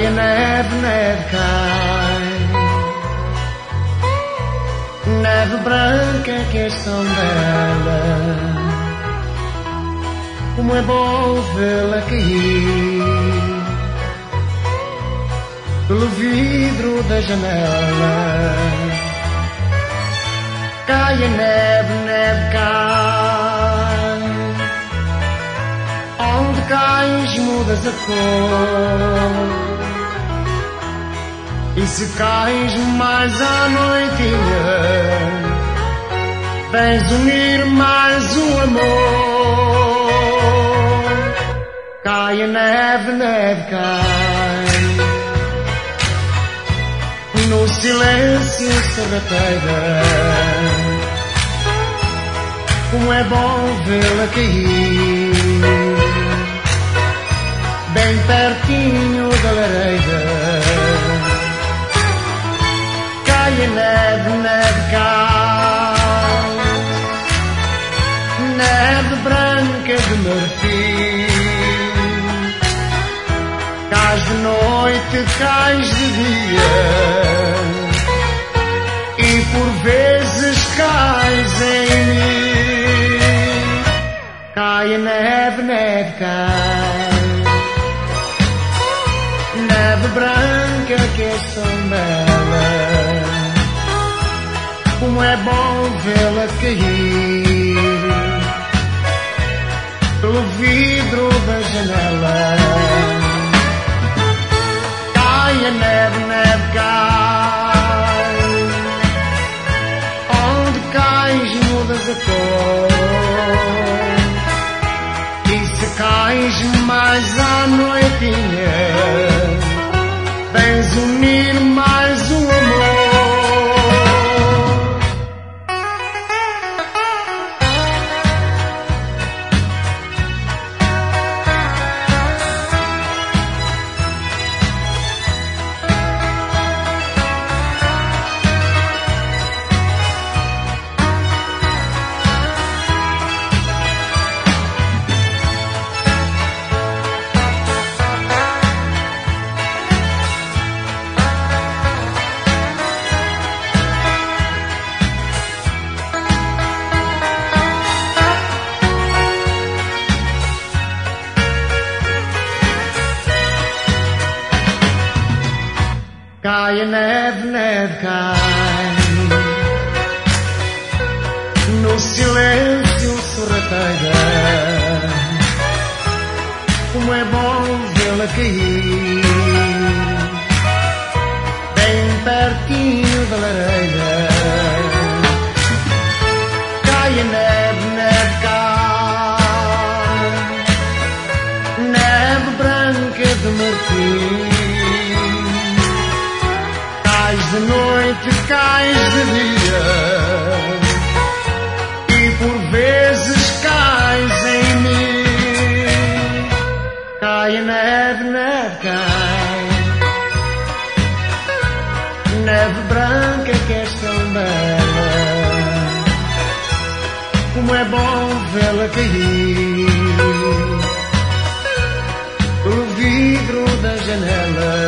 a neve, neve cai, neve branca que és tão bela. Como é bom vê-la cair pelo vidro da janela. Cai a neve, neve cai, onde cais mudas a cor. E se cais mais à noitinha, vens unir mais o amor. Cai a neve, neve cai, no silêncio sorrateira. Como é bom vê-la cair, bem pertinho da lareira. Cai a neve, neve cai, neve branca de marfim. Cais de noite, cais de dia, e por vezes cais em mim. Cai a neve, neve cai, neve branca que és tão bela. Como é bom vê-la cair pelo vidro da janela. Cai a neve, neve cai, onde cais mudas a cor. E se cais mais à noitinha, vens unir mais o amor. Cai a neve, neve cai, no silêncio sorrateira. Como é bom vê-la cair, bem pertinho da lareira. Cai a neve, neve cai, neve branca de marfim. Cais de noite, cais de dia, e por vezes cais em mim. Cai a neve, neve cai, neve branca que és tão bela. Como é bom vê-la cair pelo vidro da janela.